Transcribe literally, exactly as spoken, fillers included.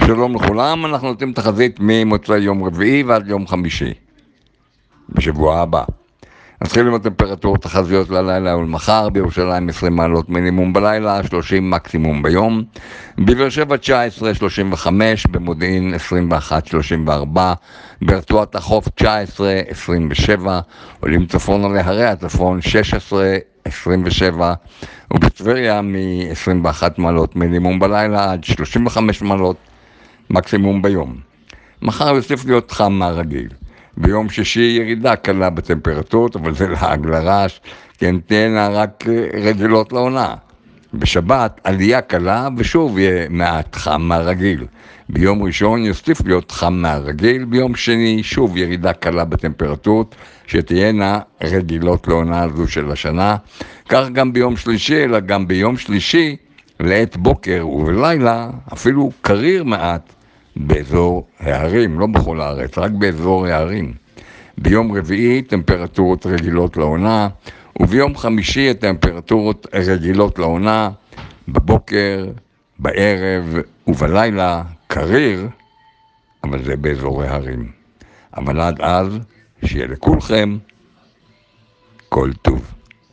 שלום לכולם, אנחנו נותנים תחזית ממוצאי יום רביעי ועד יום חמישי בשבוע הבא. נתחיל עם הטמפרטורות תחזיות ללילה ולמחר. בירושלים עשרים מעלות מינימום בלילה, שלושים מקסימום ביום. בבאר שבע תשע עשרה שלושים וחמש, במודיעין עשרים ואחת שלושים וארבע, ברצועת החוף תשע עשרה עשרים ושבע, עולים צפונה להרי הצפון שש עשרה עשרים ושבע, ובטבריה מ-עשרים ואחת מעלות מינימום בלילה עד שלושים וחמש מעלות מקסימום ביום. מחר יוסיף להיות חם מהרגיל. ביום שישי ירידה קלה בטמפרטורות, אבל זה לעג לרש, כי הן תהיינה רק רגילות לעונה. בשבת עלייה קלה ושוב יהיה מעט חם מהרגיל. ביום ראשון יוסיף להיות חם מהרגיל, ביום שני שוב ירידה קלה בטמפרטורות, שתהיינה רגילות לעונה הזו של השנה. כך גם ביום שלישי, אלא גם ביום שלישי, לעת בוקר ובלילה, אפילו קריר מעט, באזור הערים, לא בכל הארץ, רק באזור הערים. ביום רביעי טמפרטורות רגילות לעונה, וביום חמישי הטמפרטורות רגילות לעונה, בבוקר, בערב ובלילה קריר, אבל זה באזור הערים. אבל עד אז, שיהיה לכולכם כל טוב.